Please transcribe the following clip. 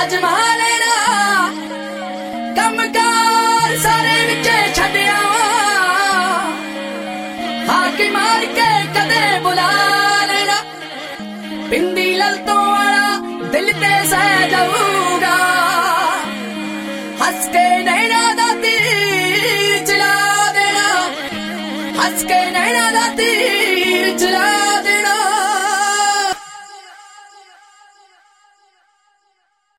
ਅਜਮਾ ਲੈਣਾ ਕੰਮਕਾਰ ਸਾਰੇ ਵਿੱਚ ਛੱਡਿਆ ਹਾਕੀ ਮਾਰ ਕੇ ਕਦੇ ਬੁਲਾ ਲੈਣਾ ਪਿੰਡੀ ਲਲਤੋਂ ਵਾਲਾ ਦਿਲ ਤੇ ਸਹਿ ਜਾਊਗਾ ਹੱਸ ਕੇ ਨੈਣਾ ਦਾ ਤੀਰ ਚਲਾ ਦੇਣਾ ਹੱਸ ਕੇ ਨੈਣਾ ਦਾ ਤੀਰ ਚਲਾ